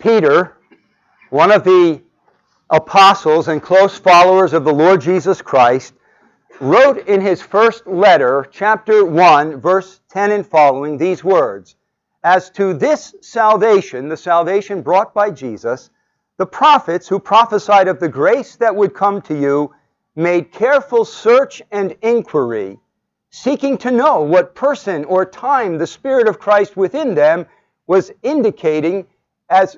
Peter, one of the apostles and close followers of the Lord Jesus Christ, wrote in his first letter, chapter 1, verse 10 and following, these words, "As to this salvation, the salvation brought by Jesus, the prophets who prophesied of the grace that would come to you made careful search and inquiry, seeking to know what person or time the Spirit of Christ within them was indicating as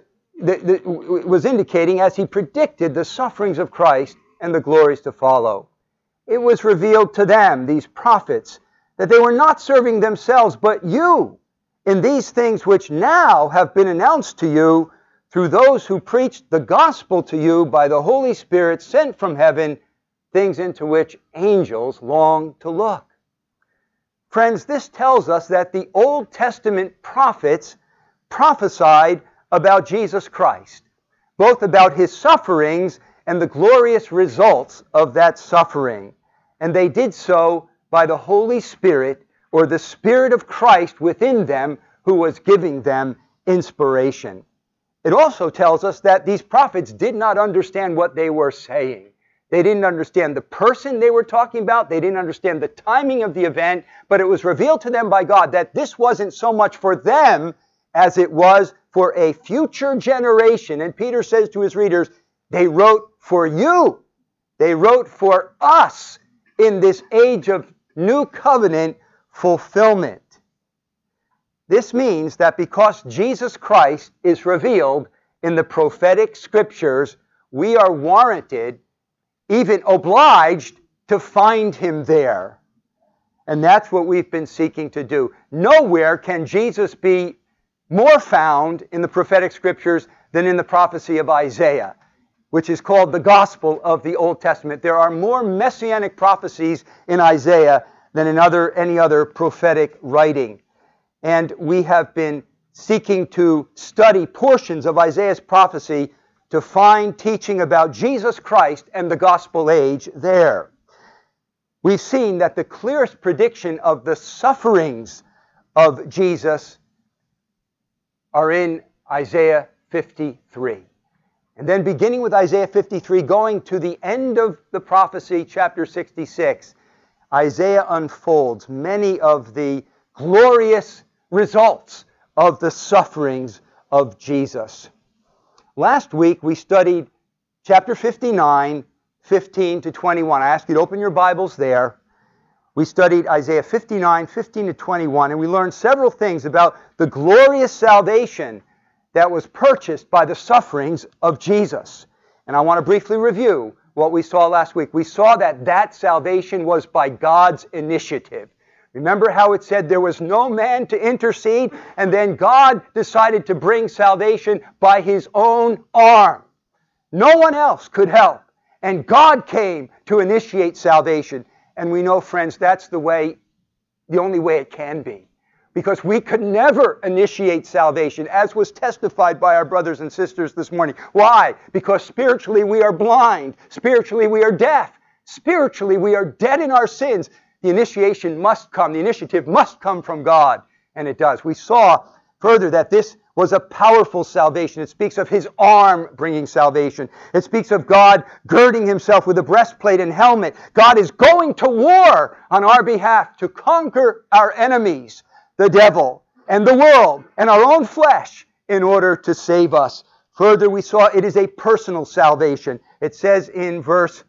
he predicted the sufferings of Christ and the glories to follow. It was revealed to them, these prophets, that they were not serving themselves, but you, in these things which now have been announced to you through those who preached the gospel to you by the Holy Spirit sent from heaven, things into which angels long to look." Friends, this tells us that the Old Testament prophets prophesied about Jesus Christ, both about his sufferings and the glorious results of that suffering. And they did so by the Holy Spirit, or the Spirit of Christ within them, who was giving them inspiration. It also tells us that these prophets did not understand what they were saying. They didn't understand the person they were talking about. They didn't understand the timing of the event, but it was revealed to them by God that this wasn't so much for them as it was for a future generation. And Peter says to his readers, they wrote for you. They wrote for us in this age of new covenant fulfillment. This means that because Jesus Christ is revealed in the prophetic scriptures, we are warranted, even obliged, to find him there. And that's what we've been seeking to do. Nowhere can Jesus be more found in the prophetic scriptures than in the prophecy of Isaiah, which is called the gospel of the Old Testament. There are more messianic prophecies in Isaiah than in any other prophetic writing. And we have been seeking to study portions of Isaiah's prophecy to find teaching about Jesus Christ and the gospel age there. We've seen that the clearest prediction of the sufferings of Jesus are in Isaiah 53. And then beginning with Isaiah 53, going to the end of the prophecy, chapter 66, Isaiah unfolds many of the glorious results of the sufferings of Jesus. Last week we studied chapter 59, 15 to 21. I ask you to open your Bibles there. We studied Isaiah 59, 15 to 21, and we learned several things about the glorious salvation that was purchased by the sufferings of Jesus. And I want to briefly review what we saw last week. We saw that salvation was by God's initiative. Remember how it said there was no man to intercede, and then God decided to bring salvation by his own arm. No one else could help, and God came to initiate salvation. And we know, friends, that's the only way it can be. Because we could never initiate salvation, as was testified by our brothers and sisters this morning. Why? Because spiritually we are blind. Spiritually we are deaf. Spiritually we are dead in our sins. The initiation must come. The initiative must come from God. And it does. We saw further that this was a powerful salvation. It speaks of his arm bringing salvation. It speaks of God girding himself with a breastplate and helmet. God is going to war on our behalf to conquer our enemies, the devil and the world and our own flesh, in order to save us. Further, we saw it is a personal salvation. It says in verse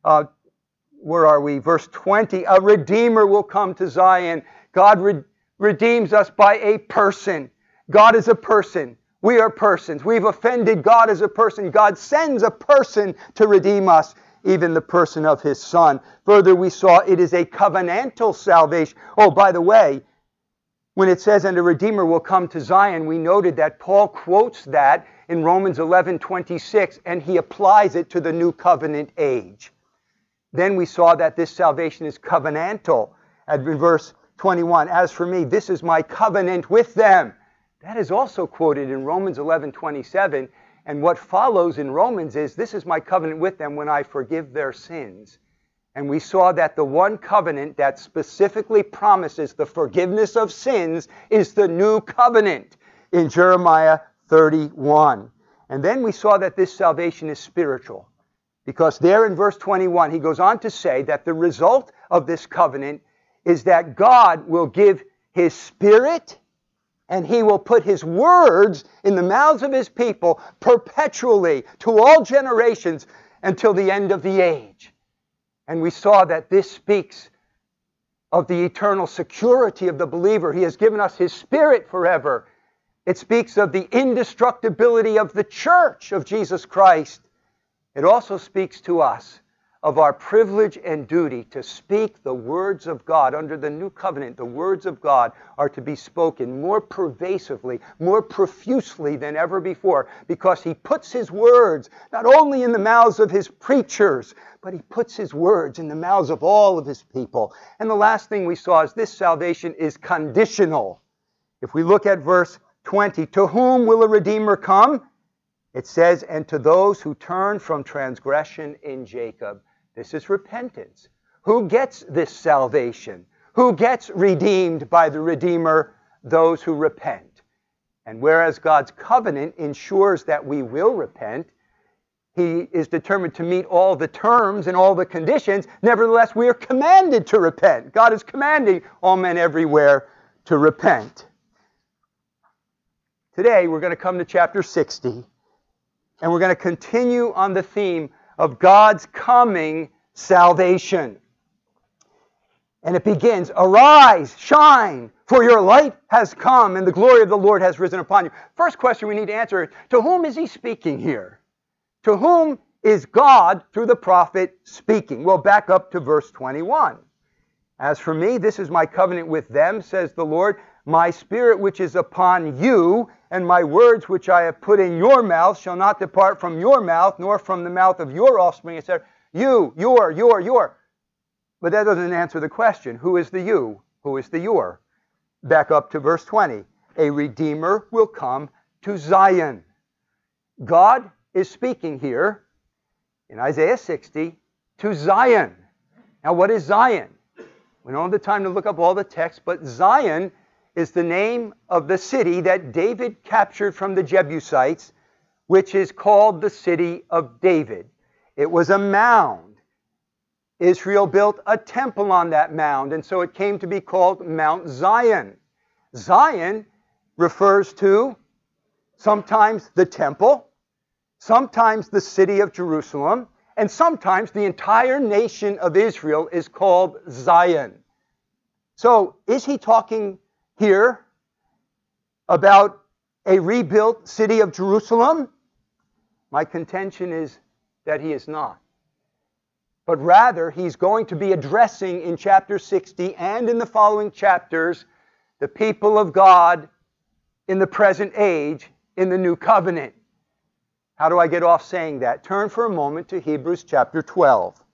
20, a Redeemer will come to Zion. God redeems us by a person. God is a person. We are persons. We've offended God as a person. God sends a person to redeem us, even the person of his Son. Further, we saw it is a covenantal salvation. Oh, by the way, when it says, and a Redeemer will come to Zion, we noted that Paul quotes that in Romans 11:26, and he applies it to the new covenant age. Then we saw that this salvation is covenantal. In verse 21, as for me, this is my covenant with them. That is also quoted in Romans 11:27. And what follows in Romans is, this is my covenant with them when I forgive their sins. And we saw that the one covenant that specifically promises the forgiveness of sins is the new covenant in Jeremiah 31. And then we saw that this salvation is spiritual. Because there in verse 21, he goes on to say that the result of this covenant is that God will give his Spirit and he will put his words in the mouths of his people perpetually to all generations until the end of the age. And we saw that this speaks of the eternal security of the believer. He has given us his Spirit forever. It speaks of the indestructibility of the church of Jesus Christ. It also speaks to us of our privilege and duty to speak the words of God. Under the new covenant, the words of God are to be spoken more pervasively, more profusely than ever before, because he puts his words not only in the mouths of his preachers, but he puts his words in the mouths of all of his people. And the last thing we saw is this salvation is conditional. If we look at verse 20, to whom will a Redeemer come? It says, and to those who turn from transgression in Jacob. This is repentance. Who gets this salvation? Who gets redeemed by the Redeemer? Those who repent. And whereas God's covenant ensures that we will repent, he is determined to meet all the terms and all the conditions. Nevertheless, we are commanded to repent. God is commanding all men everywhere to repent. Today, we're going to come to chapter 60. And we're going to continue on the theme of God's coming salvation. And it begins, arise, shine, for your light has come, and the glory of the Lord has risen upon you. First question we need to answer is, to whom is he speaking here? To whom is God, through the prophet, speaking? We'll back up to verse 21. As for me, this is my covenant with them, says the Lord. My spirit which is upon you, and my words which I have put in your mouth shall not depart from your mouth, nor from the mouth of your offspring, etc. You, your. But that doesn't answer the question. Who is the you? Who is the your? Back up to verse 20. A Redeemer will come to Zion. God is speaking here in Isaiah 60 to Zion. Now what is Zion? We don't have the time to look up all the text, but Zion is the name of the city that David captured from the Jebusites, which is called the city of David. It was a mound. Israel built a temple on that mound, and so it came to be called Mount Zion. Zion refers to sometimes the temple, sometimes the city of Jerusalem, and sometimes the entire nation of Israel is called Zion. So, is he talking here about a rebuilt city of Jerusalem? My contention is that he is not. But rather, he's going to be addressing in chapter 60 and in the following chapters the people of God in the present age in the new covenant. How do I get off saying that? Turn for a moment to Hebrews chapter 12.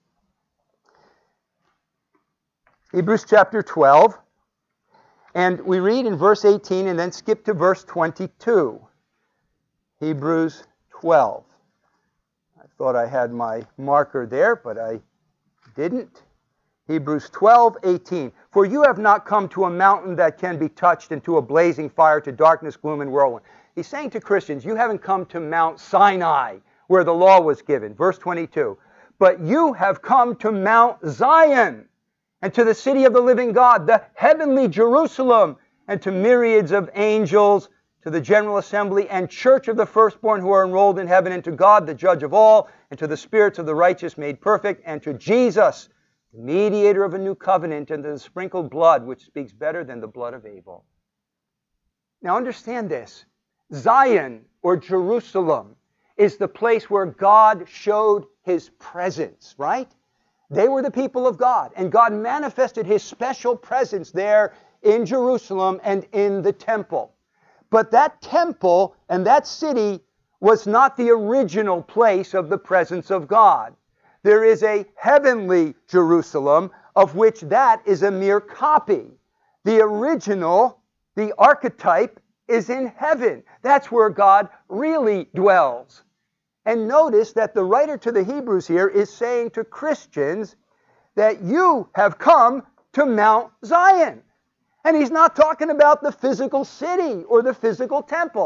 Hebrews chapter 12. And we read in verse 18 and then skip to verse 22. Hebrews 12. I thought I had my marker there, but I didn't. Hebrews 12:18. For you have not come to a mountain that can be touched, and to a blazing fire, to darkness, gloom, and whirlwind. He's saying to Christians, you haven't come to Mount Sinai, where the law was given. Verse 22. But you have come to Mount Zion, and to the city of the living God, the heavenly Jerusalem, and to myriads of angels, to the general assembly and church of the firstborn who are enrolled in heaven, and to God, the judge of all, and to the spirits of the righteous made perfect, and to Jesus, the mediator of a new covenant, and to the sprinkled blood, which speaks better than the blood of Abel. Now understand this. Zion, or Jerusalem, is the place where God showed his presence, right? They were the people of God, and God manifested his special presence there in Jerusalem and in the temple. But that temple and that city was not the original place of the presence of God. There is a heavenly Jerusalem, of which that is a mere copy. The original, the archetype, is in heaven. That's where God really dwells. And notice that the writer to the Hebrews here is saying to Christians that you have come to Mount Zion. And he's not talking about the physical city or the physical temple.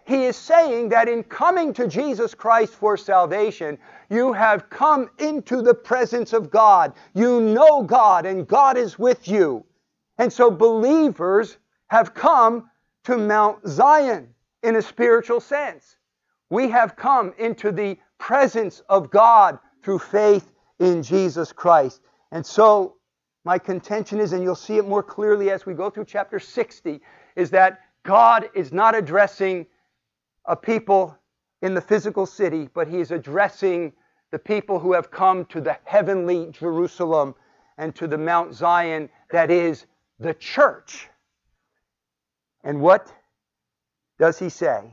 He is saying that in coming to Jesus Christ for salvation, you have come into the presence of God. You know God, and God is with you. And so believers have come to Mount Zion in a spiritual sense. We have come into the presence of God through faith in Jesus Christ. And so my contention is, and you'll see it more clearly as we go through chapter 60, is that God is not addressing a people in the physical city, but He is addressing the people who have come to the heavenly Jerusalem and to the Mount Zion that is the church. And what does He say?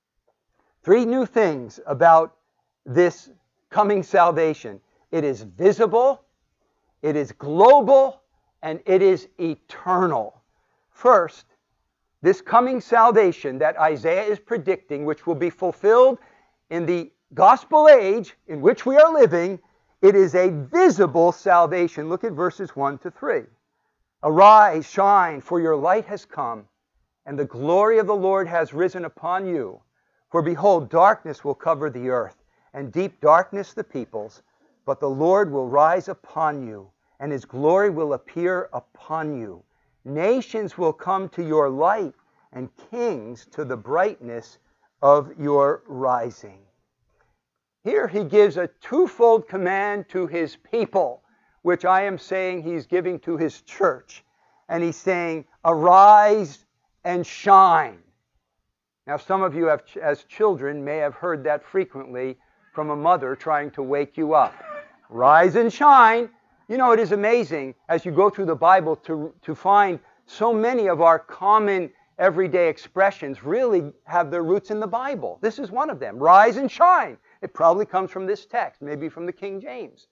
3 new things about this coming salvation. It is visible, it is global, and it is eternal. First, this coming salvation that Isaiah is predicting, which will be fulfilled in the gospel age in which we are living, it is a visible salvation. Look at verses 1 to 3. Arise, shine, for your light has come, and the glory of the Lord has risen upon you. For behold, darkness will cover the earth, and deep darkness the peoples. But the Lord will rise upon you, and His glory will appear upon you. Nations will come to your light, and kings to the brightness of your rising. Here He gives a twofold command to His people, which I am saying He's giving to His church. And He's saying, arise and shine. Now, some of you have, as children, may have heard that frequently from a mother trying to wake you up. Rise and shine. You know, it is amazing as you go through the Bible to find so many of our common everyday expressions really have their roots in the Bible. This is one of them. Rise and shine. It probably comes from this text, maybe from the King James.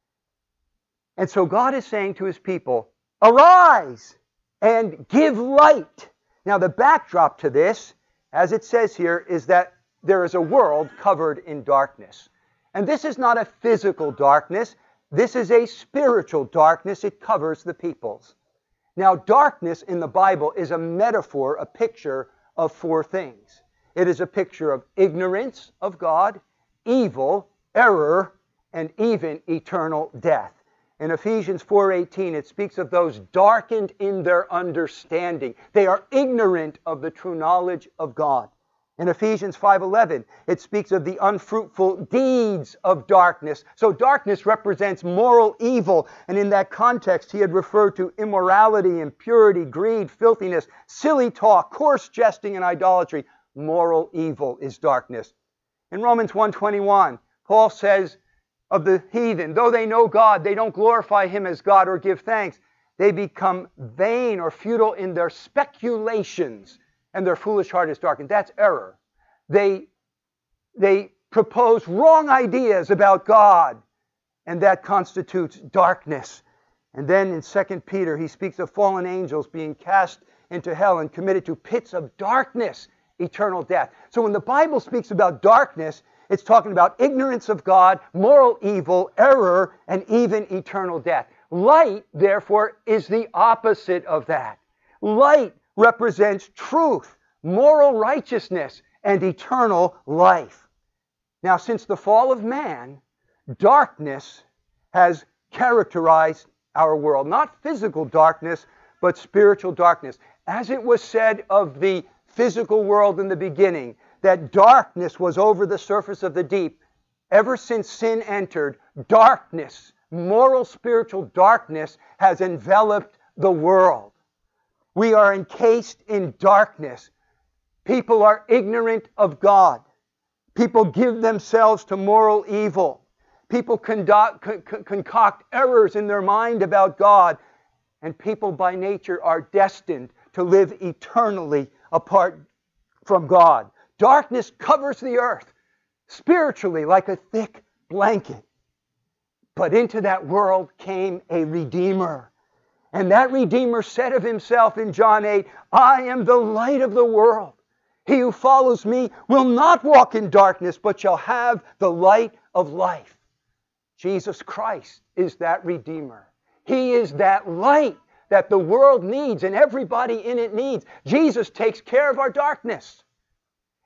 And so God is saying to His people, arise and give light. Now, the backdrop to this, as it says here, is that there is a world covered in darkness. And this is not a physical darkness. This is a spiritual darkness. It covers the peoples. Now, darkness in the Bible is a metaphor, a picture of 4 things. It is a picture of ignorance of God, evil, error, and even eternal death. In Ephesians 4:18, it speaks of those darkened in their understanding. They are ignorant of the true knowledge of God. In Ephesians 5:11, it speaks of the unfruitful deeds of darkness. So darkness represents moral evil, and in that context, he had referred to immorality, impurity, greed, filthiness, silly talk, coarse jesting, and idolatry. Moral evil is darkness. In Romans 1:21, Paul says of the heathen, though they know God, they don't glorify Him as God or give thanks. They become vain or futile in their speculations, and their foolish heart is darkened. That's error. They propose wrong ideas about God, and that constitutes darkness. And then in 2 Peter, he speaks of fallen angels being cast into hell and committed to pits of darkness, eternal death. So when the Bible speaks about darkness, it's talking about ignorance of God, moral evil, error, and even eternal death. Light, therefore, is the opposite of that. Light represents truth, moral righteousness, and eternal life. Now, since the fall of man, darkness has characterized our world. Not physical darkness, but spiritual darkness. As it was said of the physical world in the beginning, that darkness was over the surface of the deep. Ever since sin entered, darkness, moral spiritual darkness, has enveloped the world. We are encased in darkness. People are ignorant of God. People give themselves to moral evil. People concoct errors in their mind about God. And people by nature are destined to live eternally apart from God. Darkness covers the earth spiritually like a thick blanket. But into that world came a Redeemer. And that Redeemer said of Himself in John 8, I am the light of the world. He who follows me will not walk in darkness, but shall have the light of life. Jesus Christ is that Redeemer. He is that light that the world needs and everybody in it needs. Jesus takes care of our darkness.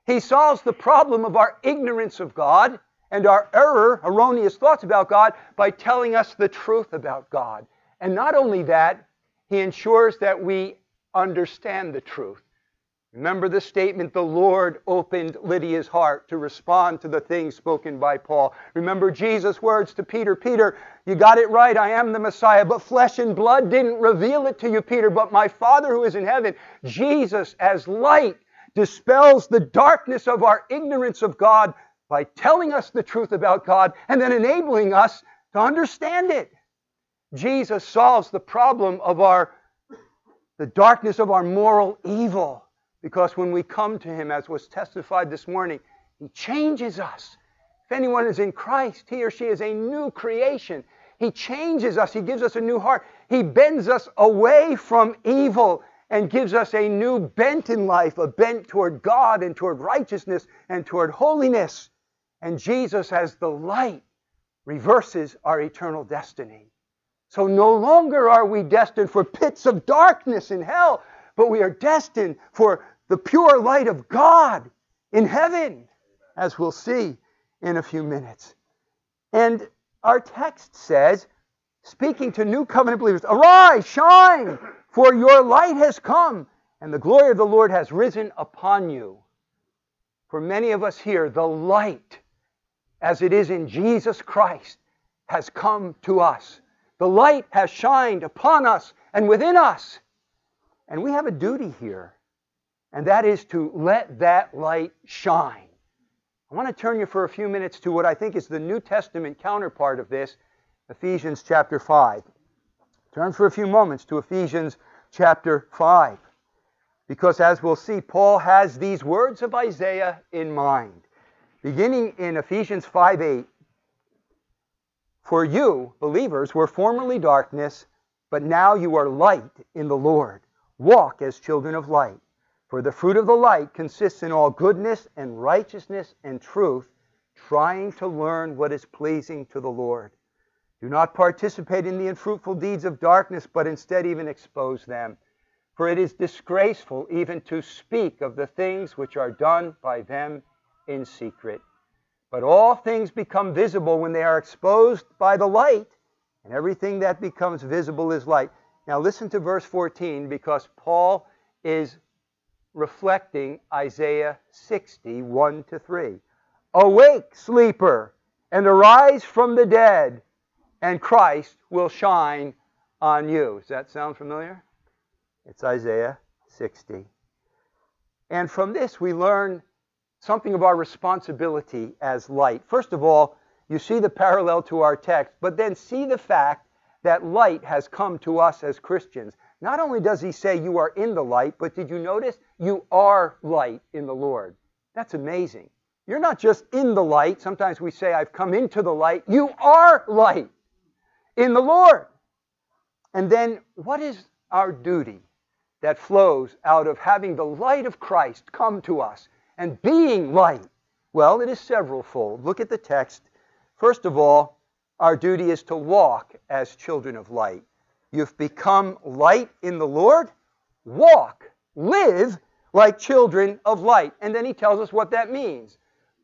He solves the problem of our ignorance of God and our erroneous thoughts about God by telling us the truth about God. And not only that, He ensures that we understand the truth. Remember the statement, the Lord opened Lydia's heart to respond to the things spoken by Paul. Remember Jesus' words to Peter, Peter, you got it right, I am the Messiah, but flesh and blood didn't reveal it to you, Peter, but my Father who is in heaven. Jesus, as light, dispels the darkness of our ignorance of God by telling us the truth about God and then enabling us to understand it. Jesus solves the problem of the darkness of our moral evil. Because when we come to Him, as was testified this morning, He changes us. If anyone is in Christ, he or she is a new creation. He changes us. He gives us a new heart. He bends us away from evil and gives us a new bent in life, a bent toward God and toward righteousness and toward holiness. And Jesus, as the light, reverses our eternal destiny. So no longer are we destined for pits of darkness in hell, but we are destined for the pure light of God in heaven, as we'll see in a few minutes. And our text says, speaking to new covenant believers, arise, shine, for your light has come, and the glory of the Lord has risen upon you. For many of us here, the light, as it is in Jesus Christ, has come to us. The light has shined upon us and within us. And we have a duty here, and that is to let that light shine. I want to turn you for a few minutes to what I think is the New Testament counterpart of this, Ephesians chapter 5. Turn for a few moments to Ephesians chapter 5. Because as we'll see, Paul has these words of Isaiah in mind. Beginning in Ephesians 5:8, for you, believers, were formerly darkness, but now you are light in the Lord. Walk as children of light. For the fruit of the light consists in all goodness and righteousness and truth, trying to learn what is pleasing to the Lord. Do not participate in the unfruitful deeds of darkness, but instead even expose them. For it is disgraceful even to speak of the things which are done by them in secret. But all things become visible when they are exposed by the light, and everything that becomes visible is light. Now listen to verse 14, because Paul is reflecting Isaiah 60, 1-3. Awake, sleeper, and arise from the dead, and Christ will shine on you. Does that sound familiar? It's Isaiah 60. And from this we learn something of our responsibility as light. First of all, you see the parallel to our text, but then see the fact that light has come to us as Christians. Not only does he say you are in the light, but did you notice you are light in the Lord? That's amazing. You're not just in the light. Sometimes we say, I've come into the light. You are light in the Lord. And then what is our duty that flows out of having the light of Christ come to us and being light? Well, it is severalfold. Look at the text. First of all, our duty is to walk as children of light. You've become light in the Lord. Walk, live like children of light. And then he tells us what that means.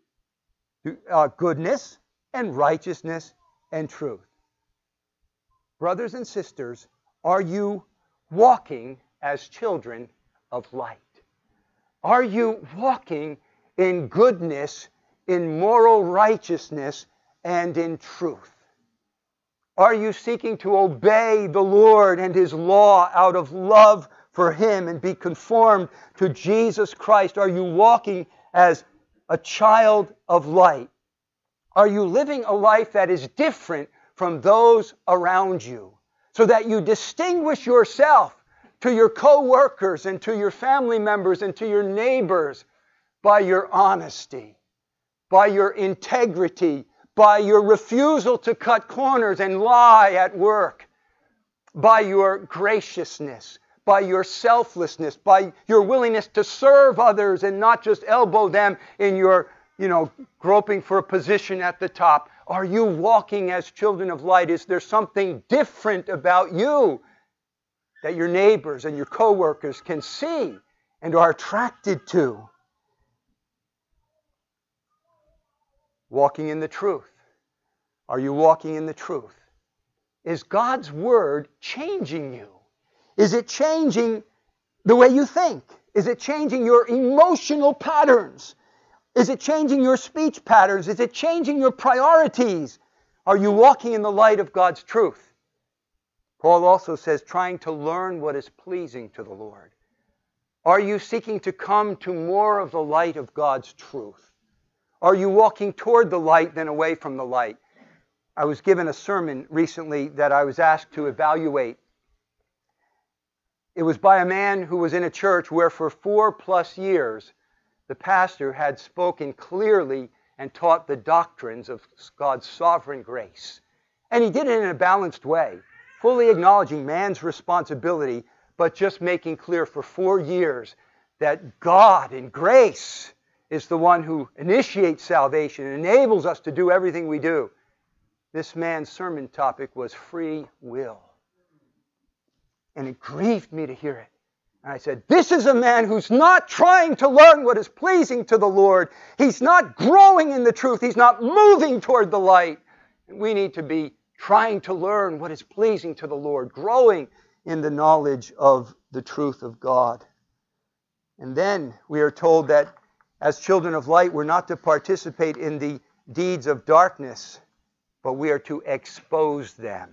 Goodness and righteousness and truth. Brothers and sisters, are you walking as children of light? Are you walking in goodness, in moral righteousness, and in truth? Are you seeking to obey the Lord and His law out of love for Him and be conformed to Jesus Christ? Are you walking as a child of light? Are you living a life that is different from those around you so that you distinguish yourself to your co-workers and to your family members and to your neighbors by your honesty, by your integrity, by your refusal to cut corners and lie at work, by your graciousness, by your selflessness, by your willingness to serve others and not just elbow them in your, groping for a position at the top? Are you walking as children of light? Is there something different about you that your neighbors and your co-workers can see and are attracted to? walking in the truth? Are you walking in the truth? Is God's Word changing you? Is it changing the way you think? Is it changing your emotional patterns? Is it changing your speech patterns? Is it changing your priorities? Are you walking in the light of God's truth? Paul also says, trying to learn what is pleasing to the Lord. Are you seeking to come to more of the light of God's truth? Are you walking toward the light than away from the light? I was given a sermon recently that I was asked to evaluate. It was by a man who was in a church where for 4+ years the pastor had spoken clearly and taught the doctrines of God's sovereign grace. And he did it in a balanced way, fully acknowledging man's responsibility, but just making clear for 4 years that God in grace is the one who initiates salvation and enables us to do everything we do. This man's sermon topic was free will. And it grieved me to hear it. And I said, this is a man who's not trying to learn what is pleasing to the Lord. He's not growing in the truth. He's not moving toward the light. And we need to be trying to learn what is pleasing to the Lord, growing in the knowledge of the truth of God. And then we are told that as children of light, we're not to participate in the deeds of darkness, but we are to expose them.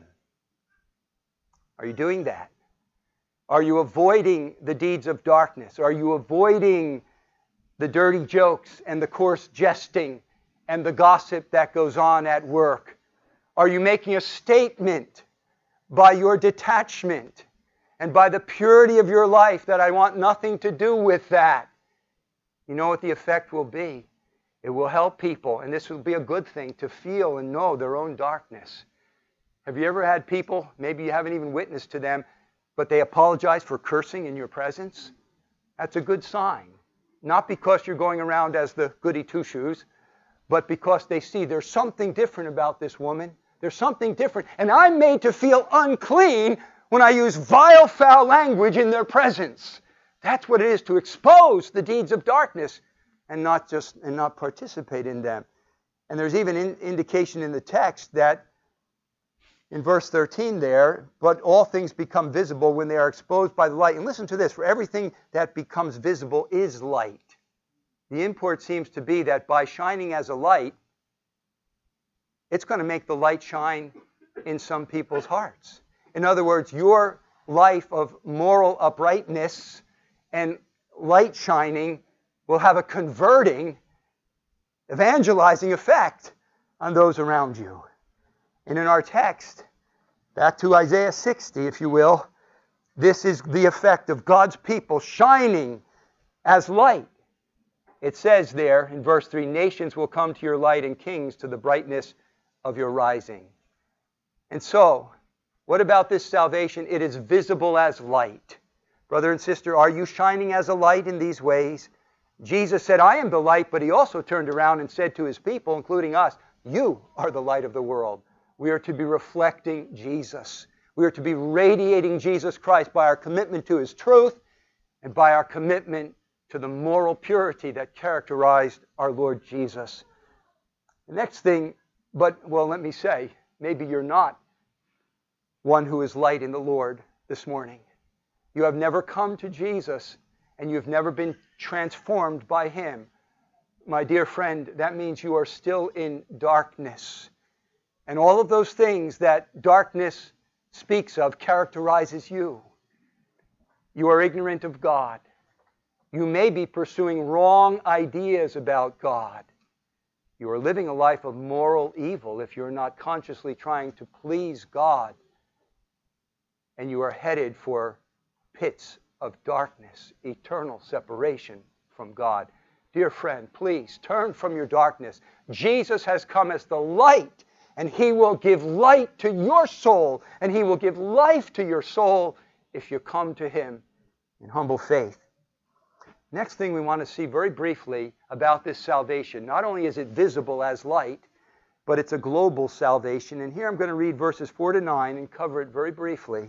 Are you doing that? Are you avoiding the deeds of darkness? Are you avoiding the dirty jokes and the coarse jesting and the gossip that goes on at work? Are you making a statement by your detachment and by the purity of your life that I want nothing to do with that? You know what the effect will be? It will help people, and this will be a good thing, to feel and know their own darkness. Have you ever had people, maybe you haven't even witnessed to them, but they apologize for cursing in your presence? That's a good sign. Not because you're going around as the goody two-shoes, but because they see there's something different about this woman. There's something different. And I'm made to feel unclean when I use vile, foul language in their presence. That's what it is to expose the deeds of darkness and not participate in them. And there's even indication in the text that in verse 13 there, but all things become visible when they are exposed by the light. And listen to this, for everything that becomes visible is light. The import seems to be that by shining as a light, it's going to make the light shine in some people's hearts. In other words, your life of moral uprightness and light shining will have a converting, evangelizing effect on those around you. And in our text, back to Isaiah 60, if you will, this is the effect of God's people shining as light. It says there in verse 3, nations will come to your light and kings to the brightness of your rising. And so, what about this salvation? It is visible as light. Brother and sister, are you shining as a light in these ways? Jesus said, I am the light, but he also turned around and said to his people, including us, you are the light of the world. We are to be reflecting Jesus. We are to be radiating Jesus Christ by our commitment to his truth and by our commitment to the moral purity that characterized our Lord Jesus. The next thing, let me say, maybe you're not one who is light in the Lord this morning. You have never come to Jesus and you've never been transformed by him. My dear friend, that means you are still in darkness. And all of those things that darkness speaks of characterizes you. You are ignorant of God. You may be pursuing wrong ideas about God. You are living a life of moral evil if you're not consciously trying to please God. And you are headed for pits of darkness, eternal separation from God. Dear friend, please turn from your darkness. Jesus has come as the light, and he will give light to your soul, and he will give life to your soul if you come to him in humble faith. Next thing we want to see very briefly about this salvation. Not only is it visible as light, but it's a global salvation. And here I'm going to read verses 4 to 9 and cover it very briefly.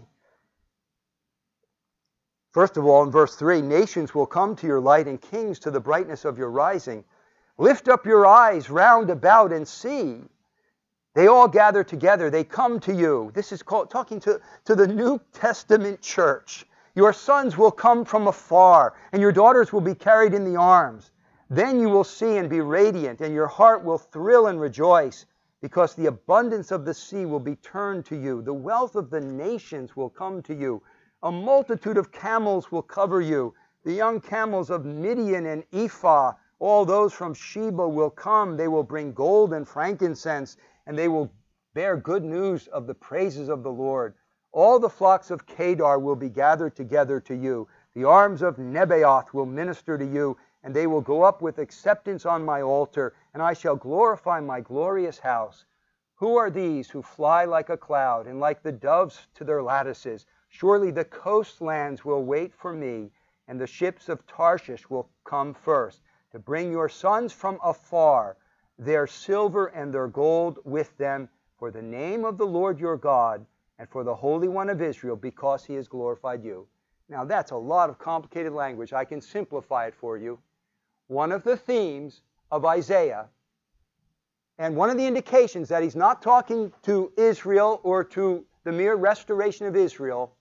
First of all, in verse 3, nations will come to your light and kings to the brightness of your rising. Lift up your eyes round about and see. They all gather together. They come to you. This is talking to the New Testament church. Your sons will come from afar, and your daughters will be carried in the arms. Then you will see and be radiant, and your heart will thrill and rejoice, because the abundance of the sea will be turned to you. The wealth of the nations will come to you. A multitude of camels will cover you. The young camels of Midian and Ephah, all those from Sheba will come. They will bring gold and frankincense, and they will bear good news of the praises of the Lord. All the flocks of Kedar will be gathered together to you. The arms of Nebaioth will minister to you, and they will go up with acceptance on my altar, and I shall glorify my glorious house. Who are these who fly like a cloud, and like the doves to their lattices? Surely the coastlands will wait for me, and the ships of Tarshish will come first, to bring your sons from afar, their silver and their gold with them, for the name of the Lord your God, and for the Holy One of Israel, because he has glorified you. Now that's a lot of complicated language. I can simplify it for you. One of the themes of Isaiah, and one of the indications that he's not talking to Israel or to the mere restoration of Israel,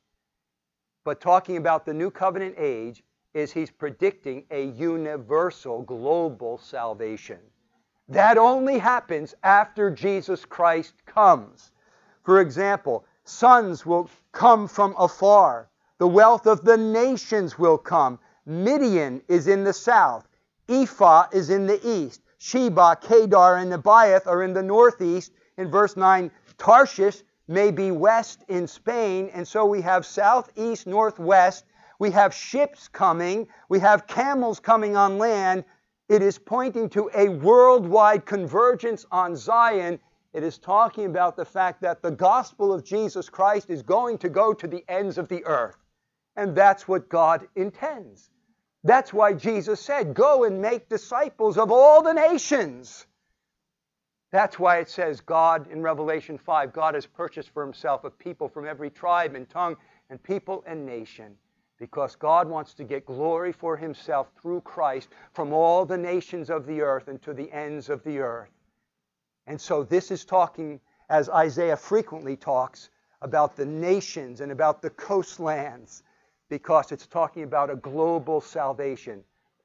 but talking about the new covenant age, is he's predicting a universal, global salvation. That only happens after Jesus Christ comes. For example, sons will come from afar. The wealth of the nations will come. Midian is in the south. Ephah is in the east. Sheba, Kedar, and Nebaioth are in the northeast. In verse 9, Tarshish may be west in Spain, and so we have southeast, northwest. We have ships coming. We have camels coming on land. It is pointing to a worldwide convergence on Zion. It is talking about the fact that the gospel of Jesus Christ is going to go to the ends of the earth. And that's what God intends. That's why Jesus said, go and make disciples of all the nations. That's why it says God, in Revelation 5, God has purchased for himself a people from every tribe and tongue and people and nation. Because God wants to get glory for himself through Christ from all the nations of the earth and to the ends of the earth. And so this is talking, as Isaiah frequently talks, about the nations and about the coastlands, because it's talking about a global salvation.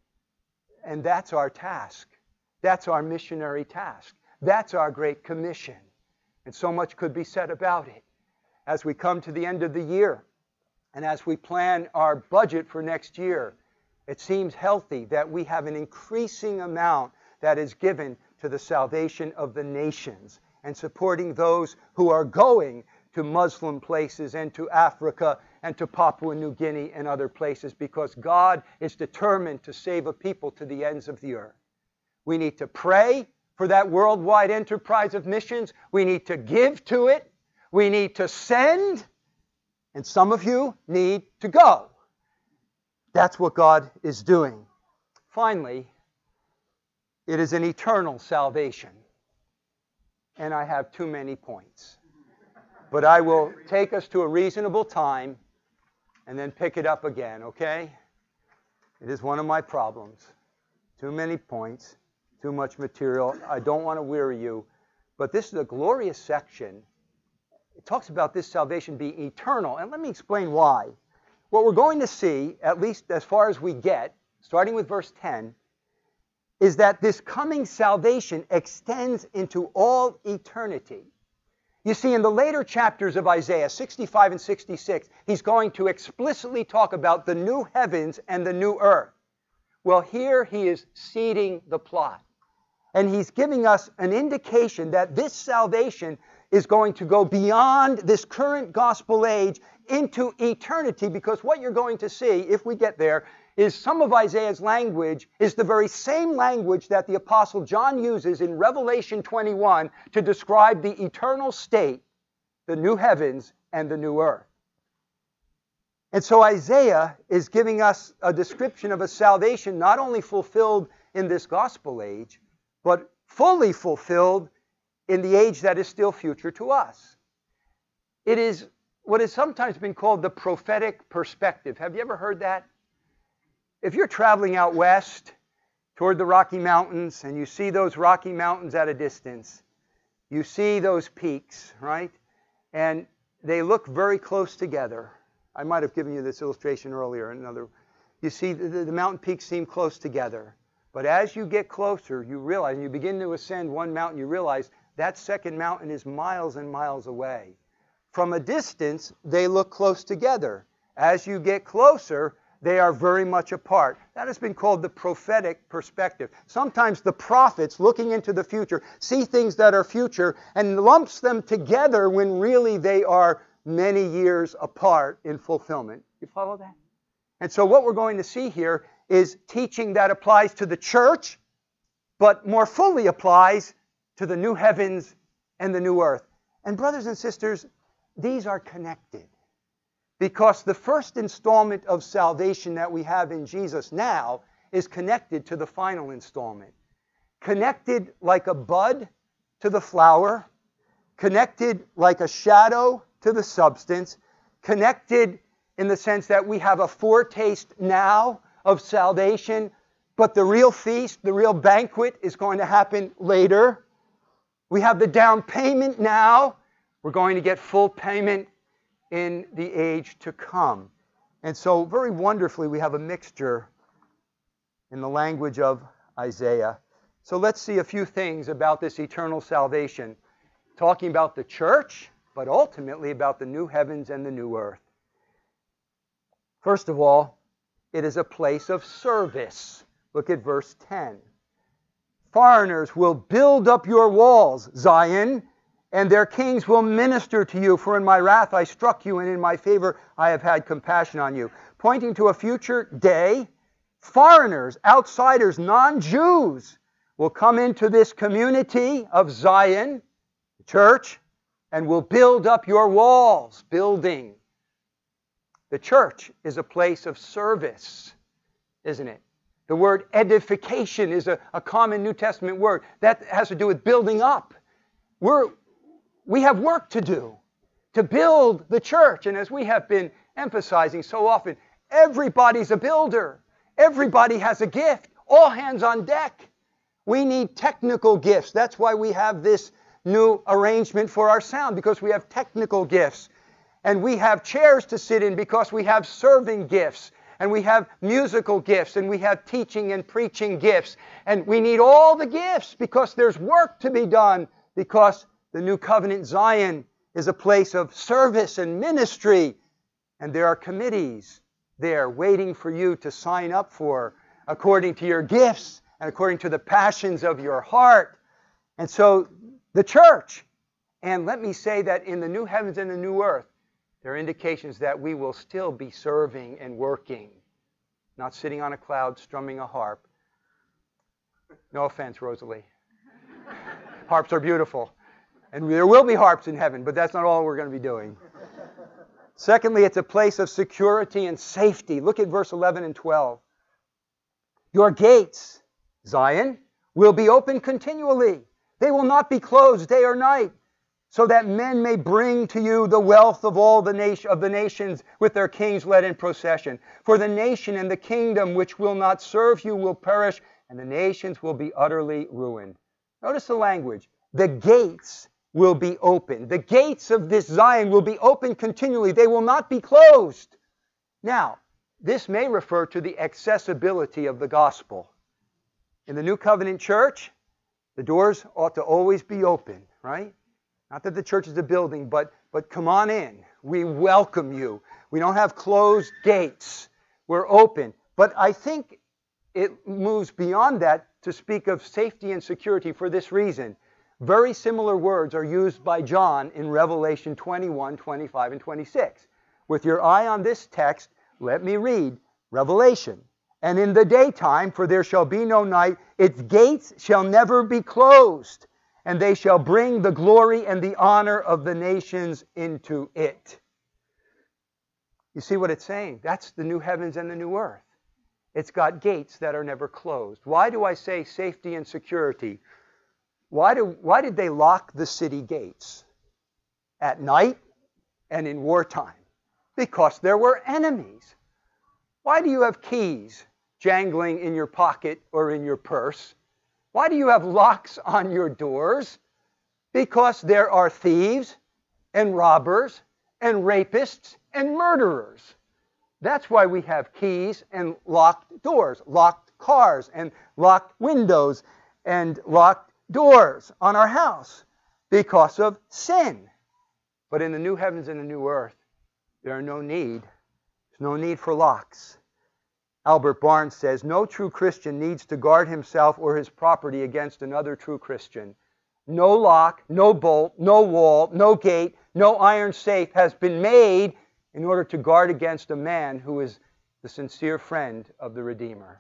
And that's our task. That's our missionary task. That's our great commission. And so much could be said about it. As we come to the end of the year, and as we plan our budget for next year, it seems healthy that we have an increasing amount that is given to the salvation of the nations and supporting those who are going to Muslim places and to Africa and to Papua New Guinea and other places, because God is determined to save a people to the ends of the earth. We need to pray for that worldwide enterprise of missions. We need to give to it. We need to send. And some of you need to go. That's what God is doing. Finally, it is an eternal salvation. And I have too many points. But I will take us to a reasonable time and then pick it up again, okay? It is one of my problems. Too many points, too much material. I don't want to weary you. But this is a glorious section. It talks about this salvation being eternal. And let me explain why. What we're going to see, at least as far as we get, starting with verse 10, is that this coming salvation extends into all eternity. You see, in the later chapters of Isaiah, 65 and 66, he's going to explicitly talk about the new heavens and the new earth. Well, here he is seeding the plot. And he's giving us an indication that this salvation is going to go beyond this current gospel age into eternity, because what you're going to see, if we get there, is some of Isaiah's language is the very same language that the Apostle John uses in Revelation 21 to describe the eternal state, the new heavens and the new earth. And so Isaiah is giving us a description of a salvation not only fulfilled in this gospel age, but fully fulfilled in the age that is still future to us. It is what has sometimes been called the prophetic perspective. Have you ever heard that? If you're traveling out west toward the Rocky Mountains, and you see those Rocky Mountains at a distance. You see those peaks, right? And they look very close together. I might have given you this illustration earlier. You see the mountain peaks seem close together. But as you get closer, you realize, and you begin to ascend one mountain, you realize that second mountain is miles and miles away. From a distance, they look close together. As you get closer, they are very much apart. That has been called the prophetic perspective. Sometimes the prophets, looking into the future, see things that are future and lumps them together when really they are many years apart in fulfillment. You follow that? And so what we're going to see here is teaching that applies to the church, but more fully applies to the new heavens and the new earth. And brothers and sisters, these are connected. Because the first installment of salvation that we have in Jesus now is connected to the final installment. Connected like a bud to the flower, connected like a shadow to the substance, connected in the sense that we have a foretaste now of salvation, but the real feast, the real banquet is going to happen later. We have the down payment now. We're going to get full payment in the age to come. And so very wonderfully we have a mixture in the language of Isaiah. So let's see a few things about this eternal salvation, talking about the church, but ultimately about the new heavens and the new earth. First of all, it is a place of service. Look at verse 10. Foreigners will build up your walls, Zion, and their kings will minister to you, for in my wrath I struck you, and in my favor I have had compassion on you. Pointing to a future day, foreigners, outsiders, non-Jews will come into this community of Zion, the church, and will build up your walls, building. The church is a place of service, isn't it? The word edification is a common New Testament word. That has to do with building up. We have work to do to build the church. And as we have been emphasizing so often, everybody's a builder. Everybody has a gift. All hands on deck. We need technical gifts. That's why we have this new arrangement for our sound, because we have technical gifts. And we have chairs to sit in because we have serving gifts. And we have musical gifts. And we have teaching and preaching gifts. And we need all the gifts because there's work to be done, because the New Covenant Zion is a place of service and ministry. And there are committees there waiting for you to sign up for according to your gifts and according to the passions of your heart. And so the church, and let me say that in the new heavens and the new earth, there are indications that we will still be serving and working, not sitting on a cloud strumming a harp. No offense, Rosalie. Harps are beautiful. And there will be harps in heaven, but that's not all we're going to be doing. Secondly, it's a place of security and safety. Look at verse 11 and 12. Your gates, Zion, will be open continually. They will not be closed day or night, so that men may bring to you the wealth of all the nations with their kings led in procession. For the nation and the kingdom which will not serve you will perish, and the nations will be utterly ruined. Notice the language. The gates will be open. The gates of this Zion will be open continually. They will not be closed. Now, this may refer to the accessibility of the gospel. In the New Covenant church, the doors ought to always be open, right? Not that the church is a building, but come on in. We welcome you. We don't have closed gates. We're open. But I think it moves beyond that to speak of safety and security for this reason. Very similar words are used by John in Revelation 21, 25, and 26. With your eye on this text, let me read Revelation. And in the daytime, for there shall be no night, its gates shall never be closed, and they shall bring the glory and the honor of the nations into it. You see what it's saying? That's the new heavens and the new earth. It's got gates that are never closed. Why do I say safety and security? Why did they lock the city gates at night and in wartime? Because there were enemies. Why do you have keys, jangling in your pocket or in your purse? Why do you have locks on your doors? Because there are thieves and robbers and rapists and murderers. That's why we have keys and locked doors, locked cars and locked windows and locked doors on our house because of sin. But in the new heavens and the new earth, there's no need for locks. Albert Barnes says, no true Christian needs to guard himself or his property against another true Christian. No lock, no bolt, no wall, no gate, no iron safe has been made in order to guard against a man who is the sincere friend of the Redeemer.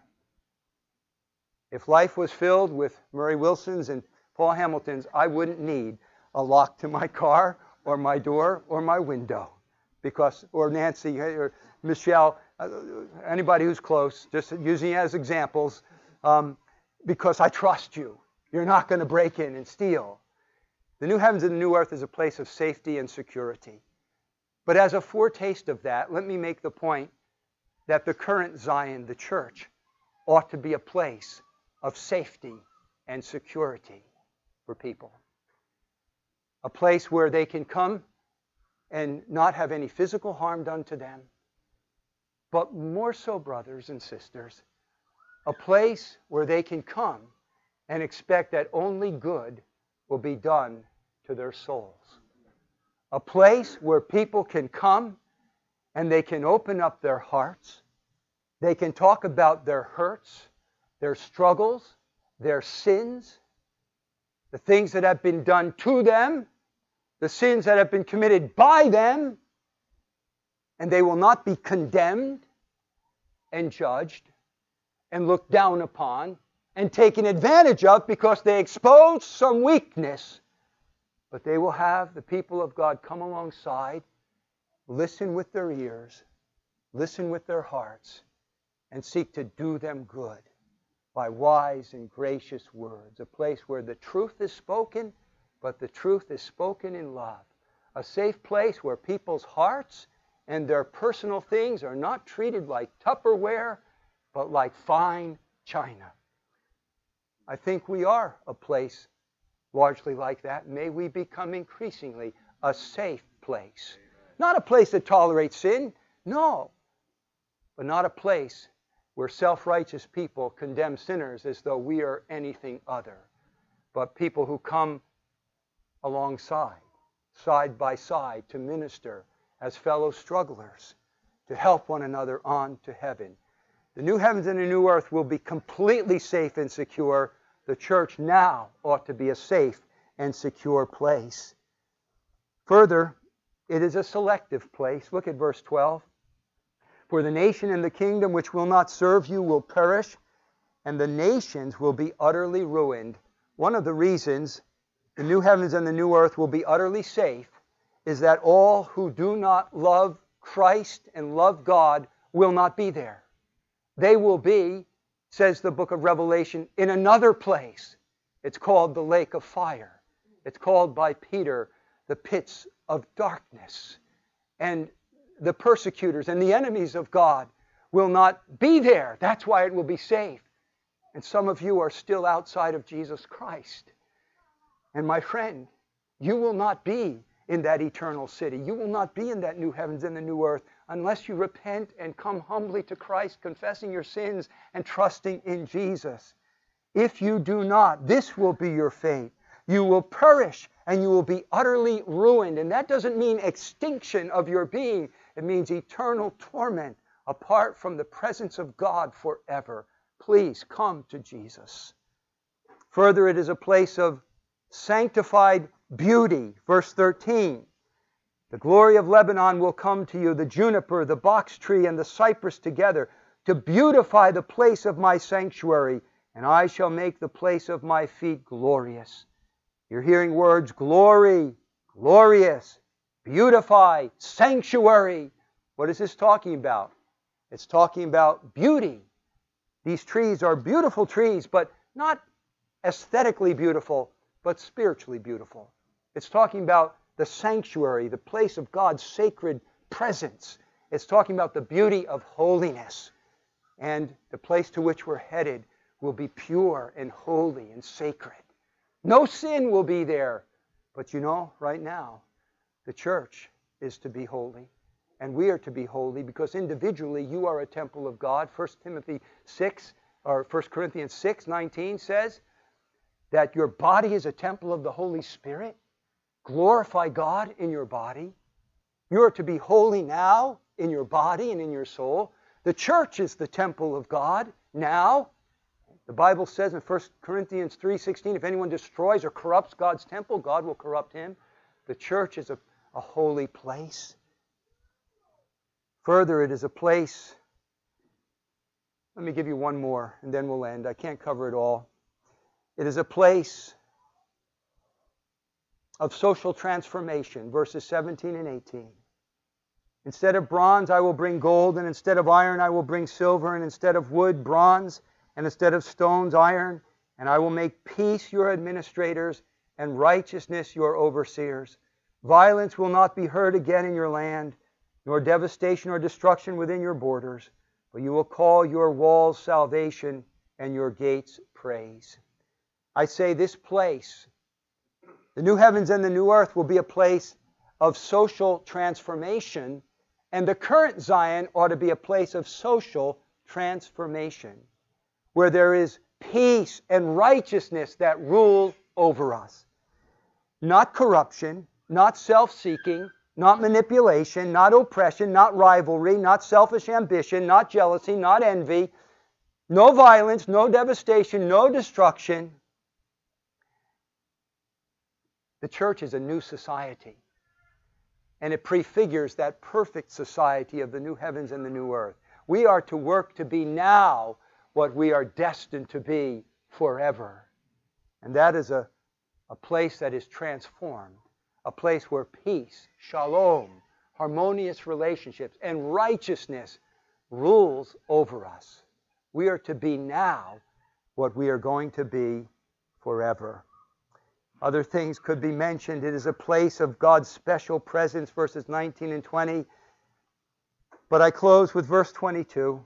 If life was filled with Murray Wilsons and Paul Hamiltons, I wouldn't need a lock to my car or my door or my window. Or Nancy or Michelle, anybody who's close, just using it as examples, because I trust you. You're not going to break in and steal. The new heavens and the new earth is a place of safety and security. But as a foretaste of that, let me make the point that the current Zion, the church, ought to be a place of safety and security for people. A place where they can come and not have any physical harm done to them. But more so, brothers and sisters, a place where they can come and expect that only good will be done to their souls. A place where people can come and they can open up their hearts. They can talk about their hurts, their struggles, their sins, the things that have been done to them, the sins that have been committed by them, and they will not be condemned and judged and looked down upon and taken advantage of because they exposed some weakness. But they will have the people of God come alongside, listen with their ears, listen with their hearts, and seek to do them good by wise and gracious words. A place where the truth is spoken, but the truth is spoken in love. A safe place where people's hearts and their personal things are not treated like Tupperware, but like fine china. I think we are a place largely like that. May we become increasingly a safe place. Not a place that tolerates sin, no. But not a place where self-righteous people condemn sinners as though we are anything other. But people who come alongside, side by side, to minister as fellow strugglers, to help one another on to heaven. The new heavens and the new earth will be completely safe and secure. The church now ought to be a safe and secure place. Further, it is a selective place. Look at verse 12. For the nation and the kingdom which will not serve you will perish, and the nations will be utterly ruined. One of the reasons the new heavens and the new earth will be utterly safe is that all who do not love Christ and love God will not be there. They will be, says the book of Revelation, in another place. It's called the lake of fire. It's called by Peter the pits of darkness. And the persecutors and the enemies of God will not be there. That's why it will be safe. And some of you are still outside of Jesus Christ. And my friend, you will not be in that eternal city. You will not be in that new heavens and the new earth unless you repent and come humbly to Christ, confessing your sins and trusting in Jesus. If you do not, this will be your fate. You will perish and you will be utterly ruined. And that doesn't mean extinction of your being. It means eternal torment apart from the presence of God forever. Please come to Jesus. Further, it is a place of sanctified beauty. Verse 13. The glory of Lebanon will come to you, the juniper, the box tree, and the cypress together, to beautify the place of my sanctuary, and I shall make the place of my feet glorious. You're hearing words, glory, glorious, beautify, sanctuary. What is this talking about? It's talking about beauty. These trees are beautiful trees, but not aesthetically beautiful, but spiritually beautiful. It's talking about the sanctuary, the place of God's sacred presence. It's talking about the beauty of holiness. And the place to which we're headed will be pure and holy and sacred. No sin will be there. But you know, right now, the church is to be holy. And we are to be holy because individually you are a temple of God. 1 Timothy 6, or 1 Corinthians 6:19 says that your body is a temple of the Holy Spirit. Glorify God in your body. You are to be holy now in your body and in your soul. The church is the temple of God now. The Bible says in 1 Corinthians 3:16, if anyone destroys or corrupts God's temple, God will corrupt him. The church is a holy place. Further, it is a place, let me give you one more and then we'll end. I can't cover it all. It is a place of social transformation, verses 17 and 18. Instead of bronze, I will bring gold, and instead of iron, I will bring silver, and instead of wood, bronze, and instead of stones, iron, and I will make peace your administrators, and righteousness your overseers. Violence will not be heard again in your land, nor devastation or destruction within your borders, but you will call your walls salvation and your gates praise. I say this place, the new heavens and the new earth, will be a place of social transformation, and the current Zion ought to be a place of social transformation, where there is peace and righteousness that rule over us. Not corruption, not self-seeking, not manipulation, not oppression, not rivalry, not selfish ambition, not jealousy, not envy, no violence, no devastation, no destruction. The church is a new society, and it prefigures that perfect society of the new heavens and the new earth. We are to work to be now what we are destined to be forever. And that is a place that is transformed. A place where peace, shalom, harmonious relationships, and righteousness rules over us. We are to be now what we are going to be forever. Other things could be mentioned. It is a place of God's special presence, verses 19 and 20. But I close with verse 22.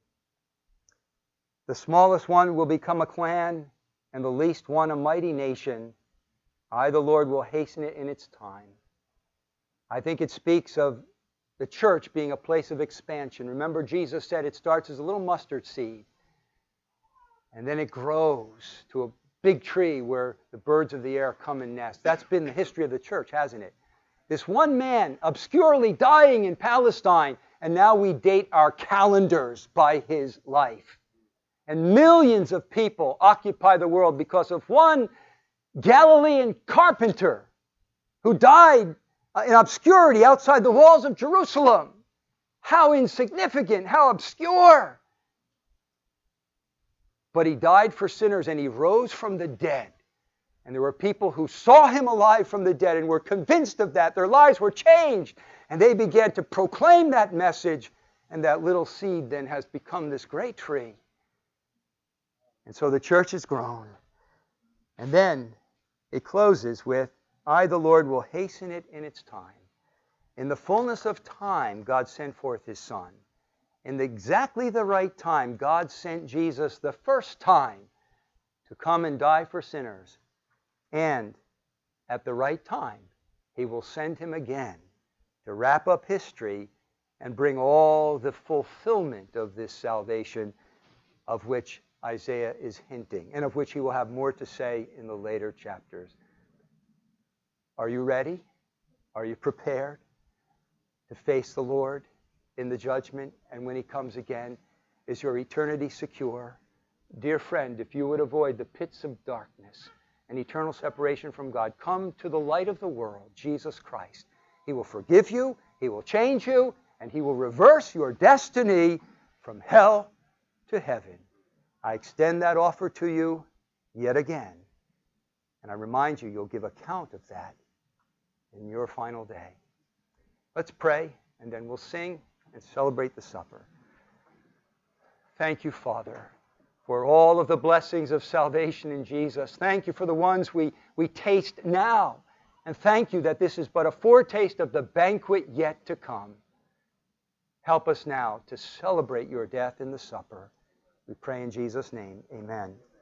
The smallest one will become a clan, and the least one a mighty nation. I, the Lord, will hasten it in its time. I think it speaks of the church being a place of expansion. Remember, Jesus said it starts as a little mustard seed, and then it grows to a big tree where the birds of the air come and nest. That's been the history of the church, hasn't it? This one man obscurely dying in Palestine, and now we date our calendars by his life. And millions of people occupy the world because of one Galilean carpenter who died in obscurity outside the walls of Jerusalem. How insignificant, how obscure. But he died for sinners and he rose from the dead. And there were people who saw him alive from the dead and were convinced of that. Their lives were changed. And they began to proclaim that message. And that little seed then has become this great tree. And so the church has grown. And then it closes with, I, the Lord, will hasten it in its time. In the fullness of time, God sent forth his Son. In exactly the right time, God sent Jesus the first time to come and die for sinners. And at the right time, he will send him again to wrap up history and bring all the fulfillment of this salvation of which Isaiah is hinting, and of which he will have more to say in the later chapters. Are you ready? Are you prepared to face the Lord in the judgment and when he comes again? Is your eternity secure? Dear friend, if you would avoid the pits of darkness and eternal separation from God, come to the light of the world, Jesus Christ. He will forgive you, he will change you, and he will reverse your destiny from hell to heaven. I extend that offer to you yet again. And I remind you, you'll give account of that in your final day. Let's pray, and then we'll sing and celebrate the supper. Thank you, Father, for all of the blessings of salvation in Jesus. Thank you for the ones we taste now. And thank you that this is but a foretaste of the banquet yet to come. Help us now to celebrate your death in the supper. We pray in Jesus' name. Amen.